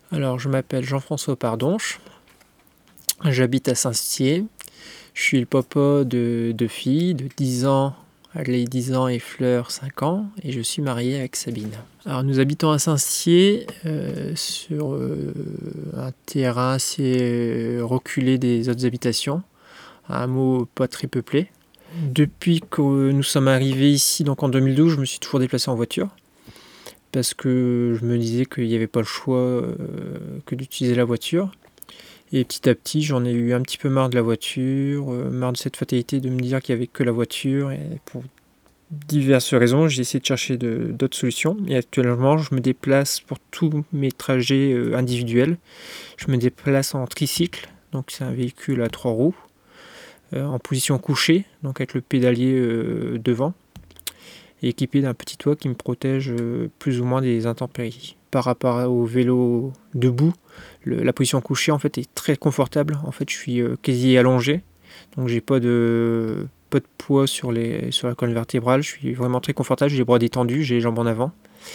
Alors, je m'appelle Jean-François Pardonche, j'habite à Saint-Stier, je suis le papa de deux filles de 10 ans, Adèle 10 ans et Fleur 5 ans, et je suis marié avec Sabine. Alors, nous habitons à Saint-Stier, sur un terrain assez reculé des autres habitations, un hameau pas très peuplé. Depuis que nous sommes arrivés ici, donc en 2012, je me suis toujours déplacé en voiture, parce que je me disais qu'il n'y avait pas le choix que d'utiliser la voiture. Et petit à petit, j'en ai eu un petit peu marre de la voiture, marre de cette fatalité de me dire qu'il n'y avait que la voiture. Et pour diverses raisons, j'ai essayé de chercher d'autres solutions. Et actuellement, je me déplace pour tous mes trajets individuels. Je me déplace en tricycle, donc c'est un véhicule à 3 roues, en position couchée, donc avec le pédalier devant, et équipé d'un petit toit qui me protège plus ou moins des intempéries. Par rapport au vélo debout, la position couchée en fait est très confortable. En fait, je suis quasi allongé, donc j'ai pas de poids sur la colonne vertébrale. Je suis vraiment très confortable. J'ai les bras détendus, j'ai les jambes en avant.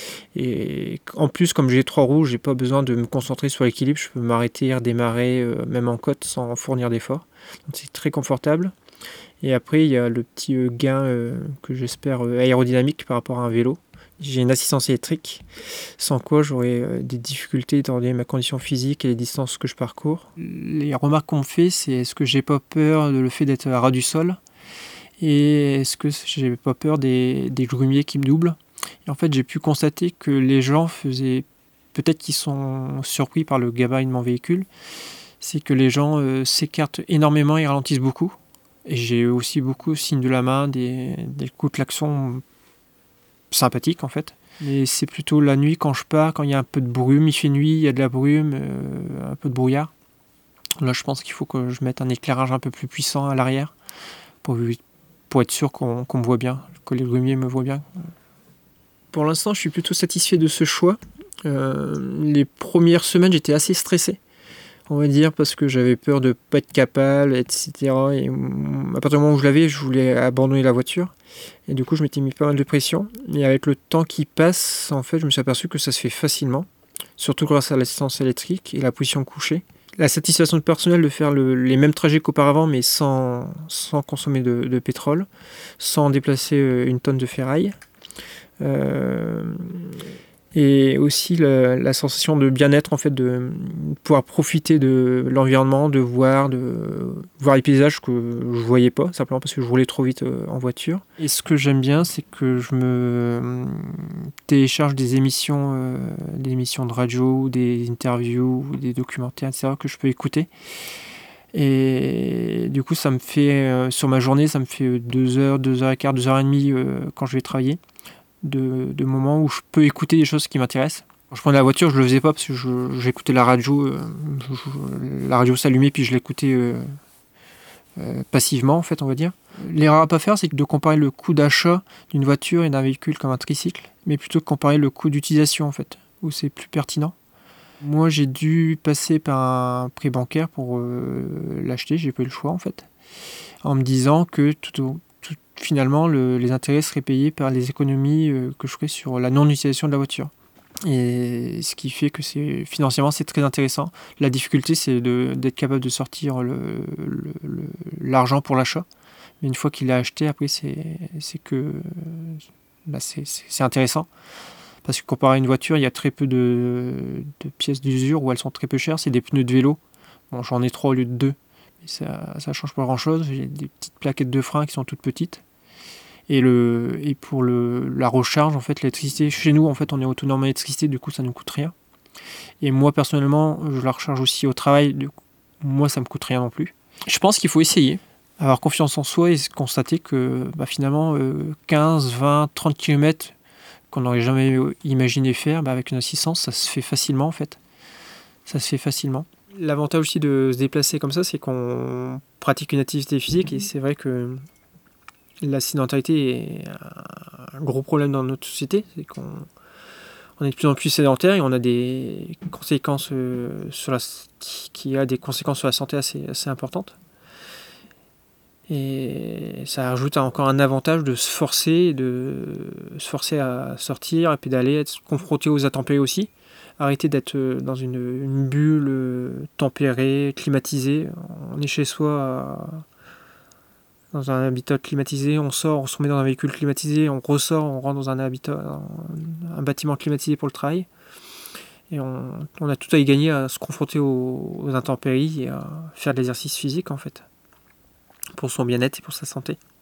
Et en plus, comme j'ai 3 roues, j'ai pas besoin de me concentrer sur l'équilibre. Je peux m'arrêter, redémarrer, même en côte, sans fournir d'effort. Donc c'est très confortable. Et après, il y a le petit gain que j'espère aérodynamique par rapport à un vélo. J'ai une assistance électrique, sans quoi j'aurais des difficultés étant donné ma condition physique et les distances que je parcours. Les remarques qu'on me fait, c'est est-ce que j'ai pas peur de le fait d'être à ras du sol, et est-ce que j'ai pas peur des grumiers qui me doublent. Et en fait, j'ai pu constater que les gens faisaient, peut-être qu'ils sont surpris par le gabarit de mon véhicule, c'est que les gens s'écartent énormément et ralentissent beaucoup. Et j'ai aussi beaucoup de signes de la main, des coups de klaxon sympathiques en fait. Mais c'est plutôt la nuit quand je pars, quand il y a un peu de brume, il fait nuit, il y a de la brume, un peu de brouillard. Là, je pense qu'il faut que je mette un éclairage un peu plus puissant à l'arrière pour être sûr qu'on me voit bien, que les grumiers me voient bien. Pour l'instant, je suis plutôt satisfait de ce choix. Les premières semaines, j'étais assez stressé, on va dire, parce que j'avais peur de pas être capable, etc. Et à partir du moment où je l'avais, je voulais abandonner la voiture. Et du coup, je m'étais mis pas mal de pression. Et avec le temps qui passe, en fait, je me suis aperçu que ça se fait facilement, surtout grâce à l'assistance électrique et la position couchée. La satisfaction personnelle de faire les mêmes trajets qu'auparavant, mais sans consommer de pétrole, sans déplacer une tonne de ferraille. Et aussi la sensation de bien-être, en fait, de pouvoir profiter de l'environnement, de voir les paysages que je voyais pas, simplement parce que je roulais trop vite en voiture. Et ce que j'aime bien, c'est que je me télécharge des émissions de radio, ou des interviews, ou des documentaires, etc., que je peux écouter. Et du coup, ça me fait, sur ma journée, ça me fait 2 heures, 2h15, 2h30 quand je vais travailler. De moments où je peux écouter des choses qui m'intéressent. Quand je prenais la voiture, je le faisais pas parce que j'écoutais la radio, la radio s'allumait puis je l'écoutais passivement en fait, on va dire. L'erreur à pas faire, c'est de comparer le coût d'achat d'une voiture et d'un véhicule comme un tricycle, mais plutôt de comparer le coût d'utilisation en fait, où c'est plus pertinent. Moi, j'ai dû passer par un prêt bancaire pour l'acheter, j'ai pas eu le choix en fait, en me disant que finalement, les intérêts seraient payés par les économies que je ferais sur la non-utilisation de la voiture. Et ce qui fait que financièrement, c'est très intéressant. La difficulté, c'est d'être capable de sortir l'argent pour l'achat. Mais une fois qu'il est acheté, après, c'est intéressant. Parce que comparé à une voiture, il y a très peu de pièces d'usure où elles sont très peu chères. C'est des pneus de vélo. Bon, j'en ai 3 au lieu de 2. Mais ça change pas grand-chose. J'ai des petites plaquettes de frein qui sont toutes petites. Et pour la recharge, en fait, l'électricité, chez nous, en fait, on est autonome en électricité, du coup, ça ne coûte rien. Et moi, personnellement, je la recharge aussi au travail, du coup, moi, ça me coûte rien non plus. Je pense qu'il faut essayer, avoir confiance en soi et constater que finalement, 15, 20, 30 km qu'on n'aurait jamais imaginé faire, avec une assistance, ça se fait facilement, en fait. Ça se fait facilement. L'avantage aussi de se déplacer comme ça, c'est qu'on pratique une activité physique, et c'est vrai que la sédentarité est un gros problème dans notre société, c'est qu'on est de plus en plus sédentaire et on a des conséquences qui a des conséquences sur la santé assez importantes. Et ça ajoute encore un avantage de se forcer à sortir et pédaler, être confronté aux intempéries aussi, arrêter d'être dans une bulle tempérée, climatisée. On est chez soi dans un habitat climatisé, on sort, on se remet dans un véhicule climatisé, on ressort, on rentre dans un bâtiment climatisé pour le travail. Et on a tout à y gagner à se confronter aux intempéries et à faire de l'exercice physique en fait, pour son bien-être et pour sa santé.